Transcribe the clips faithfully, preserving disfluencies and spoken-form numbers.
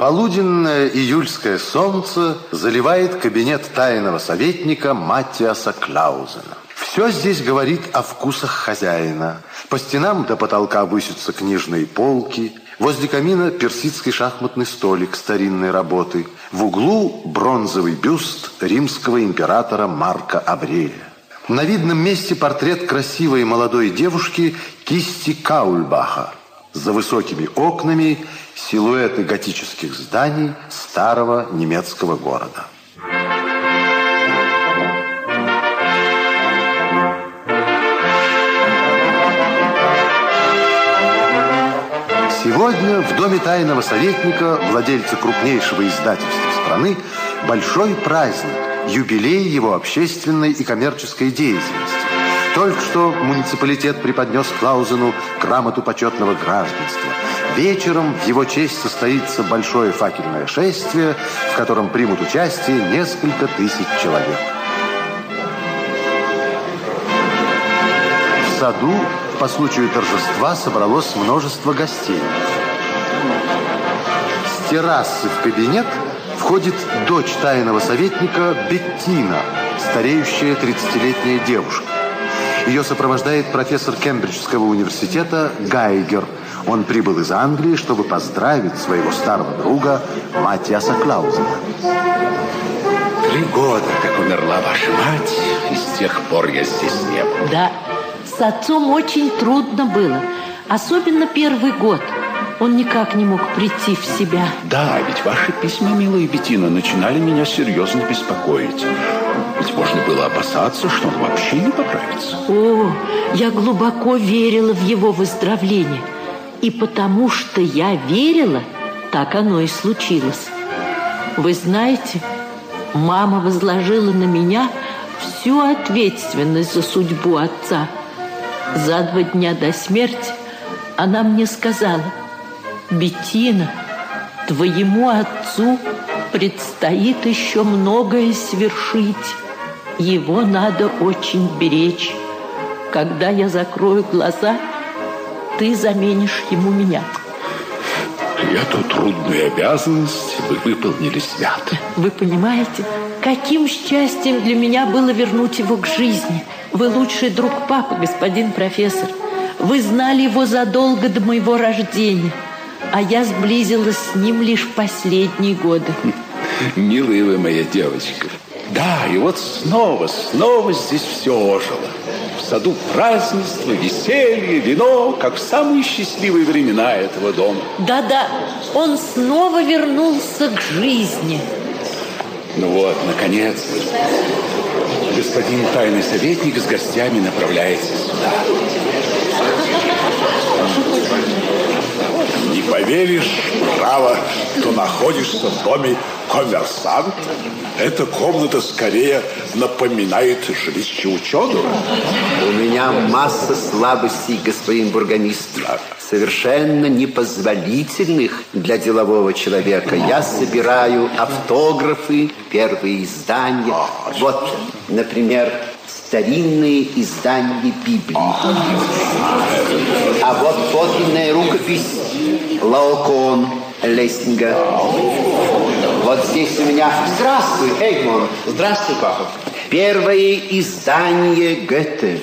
Полуденное июльское солнце заливает кабинет тайного советника Маттиаса Клаузена. Все здесь говорит о вкусах хозяина. По стенам до потолка высятся книжные полки. Возле камина персидский шахматный столик старинной работы. В углу бронзовый бюст римского императора Марка Аврелия. На видном месте портрет красивой молодой девушки кисти Каульбаха. За высокими окнами силуэты готических зданий старого немецкого города. Сегодня в доме тайного советника, владельца крупнейшего издательства страны, большой праздник, юбилей его общественной и коммерческой деятельности. Только что муниципалитет преподнес Клаузену грамоту почетного гражданства. Вечером в его честь состоится большое факельное шествие, в котором примут участие несколько тысяч человек. В саду по случаю торжества собралось множество гостей. С террасы в кабинет входит дочь тайного советника Беттина, стареющая тридцатилетняя девушка. Ее сопровождает профессор Кембриджского университета Гайгер. Он прибыл из Англии, чтобы поздравить своего старого друга Маттиаса Клаузена. Три года, как умерла ваша мать, и с тех пор я здесь не был. Да, с отцом очень трудно было. Особенно первый год. Он никак не мог прийти в себя. Да, ведь ваши письма, милая Беттина, начинали меня серьезно беспокоить. Ведь можно было опасаться, что он вообще не поправится. О, я глубоко верила в его выздоровление. И потому что я верила, так оно и случилось. Вы знаете, мама возложила на меня всю ответственность за судьбу отца. За два дня до смерти она мне сказала: «Беттина, твоему отцу предстоит еще многое свершить. Его надо очень беречь. Когда я закрою глаза, ты заменишь ему меня». И эту трудную обязанность вы выполнили свято. Вы понимаете, каким счастьем для меня было вернуть его к жизни. Вы лучший друг папы, господин профессор. Вы знали его задолго до моего рождения, а я сблизилась с ним лишь в последние годы. Милая вы моя девочка. Да, и вот снова, снова здесь все ожило. В саду празднество, веселье, вино, как в самые счастливые времена этого дома. Да-да, он снова вернулся к жизни. Ну вот, наконец, господин тайный советник с гостями направляется сюда. Не поверишь, право, что находишься в доме коммерсанта. Эта комната скорее напоминает жилище ученого. У меня масса слабостей, господин бургомистр. Совершенно непозволительных для делового человека. Я собираю автографы, первые издания. Вот, например, старинные издания Библии. А вот подлинная рукопись Лаокоон Лессинга. Вот здесь у меня... Здравствуй, Эгмонт. Здравствуй, папа. Первое издание Гёте.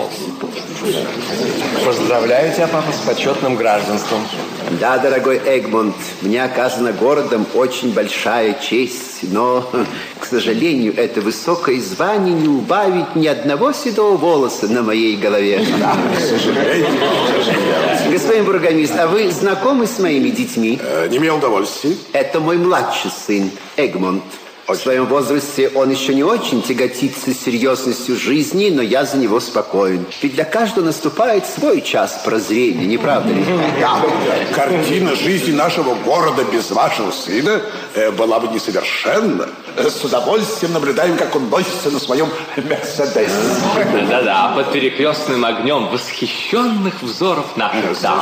Поздравляю тебя, папа, с почетным гражданством. Да, дорогой Эгмонт, мне оказана городом очень большая честь, но, к сожалению, это высокое звание не убавит ни одного седого волоса на моей голове. Да, к сожалению. Господин бургомистр, а вы знакомы с моими детьми? Э, не имел удовольствия. Это мой младший сын, Эгмонт. В своем возрасте он еще не очень тяготится серьезностью жизни, но я за него спокоен. Ведь для каждого наступает свой час прозрения, не правда ли? Да, картина жизни нашего города без вашего сына э, была бы несовершенна. Э, с удовольствием наблюдаем, как он носится на своем Мерседесе. Да-да, под перекрестным огнем восхищенных взоров наших дам.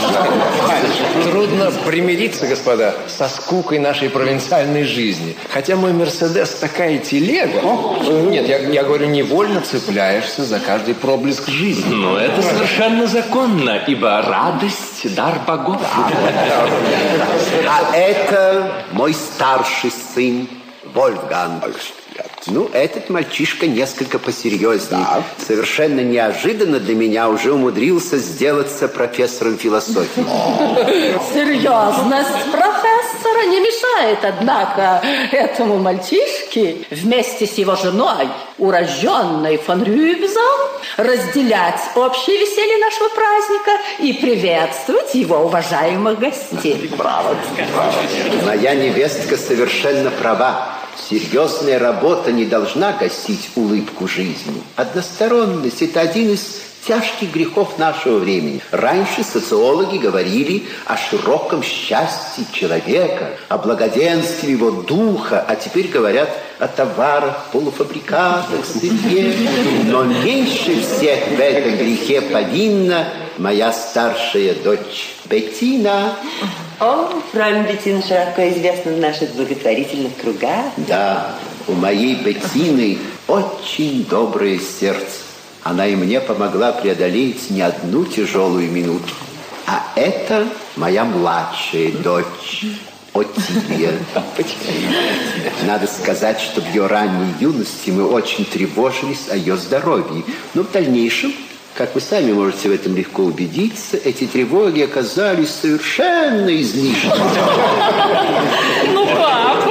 Трудно примириться, господа, со скукой нашей провинциальной жизни. Хотя мой Мерседес Мерседес такая телега. Нет, я, я говорю, невольно цепляешься за каждый проблеск жизни. Но это совершенно законно, ибо радость – дар богов. А это мой старший сын Вольфганг. Ну, этот мальчишка несколько посерьезнее. Да. Совершенно неожиданно для меня уже умудрился сделаться профессором философии. Серьезность профессора не мешает, однако, этому мальчишке вместе с его женой, урожденной фон Рюбзом, разделять общее веселье нашего праздника и приветствовать его уважаемых гостей. Браво. Моя невестка совершенно права. Серьезная работа не должна гасить улыбку жизни. Односторонность – это один из тяжких грехов нашего времени. Раньше социологи говорили о широком счастье человека, о благоденствии его духа, а теперь говорят о товарах, полуфабрикатах, сырье. Но меньше всех в этом грехе повинна моя старшая дочь Беттина. О, фрау Беттина широко известна в наших благотворительных кругах. Да, у моей Беттины очень доброе сердце. Она и мне помогла преодолеть не одну тяжелую минуту. А это моя младшая дочь, Отилия. Надо сказать, что в ее ранней юности мы очень тревожились о ее здоровье. Но в дальнейшем, как вы сами можете в этом легко убедиться, эти тревоги оказались совершенно излишними. Ну, папа!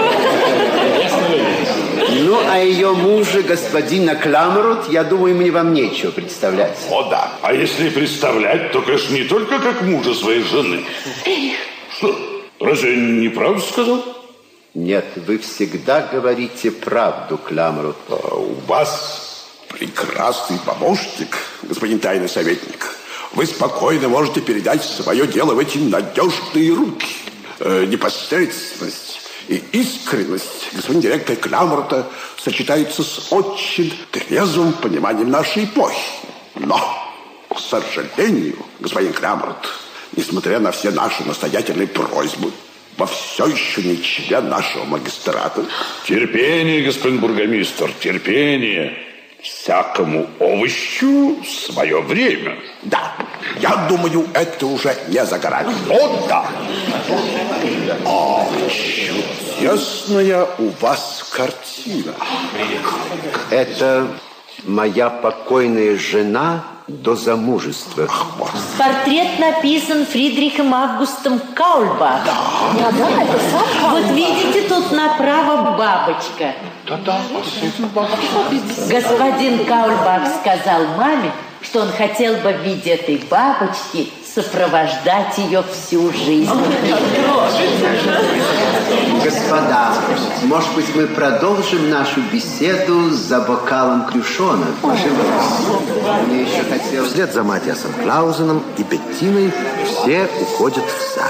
Ну, а ее мужа, господина Кламрот, я думаю, мне вам нечего представлять. О, да. А если представлять, то, конечно, не только как мужа своей жены. Что, разве я не правду сказал? Нет, вы всегда говорите правду, Кламрот. А у вас прекрасный помощник, господин тайный советник. Вы спокойно можете передать свое дело в эти надежные руки. Э, непосредственность и искренность господин директора Кламрота сочетаются с очень трезвым пониманием нашей эпохи. Но, к сожалению, господин Кламрот, несмотря на все наши настоятельные просьбы, во все еще не член нашего магистрата. Терпение, господин бургомистр, терпение. Всякому овощу свое время. Да, я думаю, это уже не за горами. О, да. О, чудесная у вас картина. Это моя покойная жена до замужества. Портрет написан Фридрихом Августом Каульбахом. Да, да, это сам. Вот видите, тут направо бабочка. Да, да, Господин Каульбах сказал маме, что он хотел бы в виде этой бабочки сопровождать ее всю жизнь. Господа, может быть, мы продолжим нашу беседу за бокалом крюшона? Мне еще хотелось... Вслед за Матиасом Клаузеном и Беттиной все уходят в сад.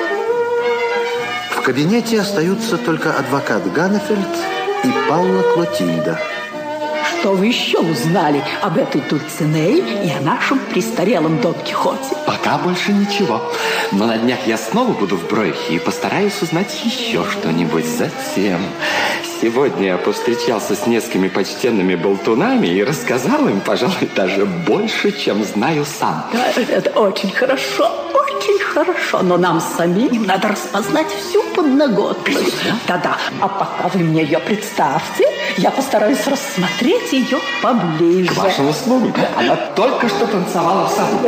В кабинете остаются только адвокат Ганнефельд и Паула Клотильда. Что вы еще узнали об этой Дульцинее и о нашем престарелом Дон Кихоте? Пока больше ничего. Но на днях я снова буду в Бройхе и постараюсь узнать еще что-нибудь. Затем сегодня я повстречался с несколькими почтенными болтунами и рассказал им, пожалуй, даже больше, чем знаю сам. Да, это очень хорошо, очень хорошо. Но нам самим надо распознать всю подноготность. Да-да. А пока вы мне ее представьте, я постараюсь рассмотреть ее поближе. К вашим услугам. Она только что танцевала в саду.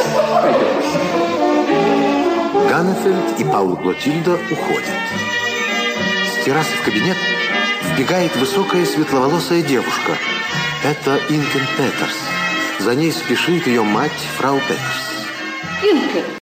Ганнефельд и Паула Клотильда уходят. С террасы в кабинет вбегает высокая светловолосая девушка. Это Инкен Петерс. За ней спешит ее мать, фрау Петерс. Инкен,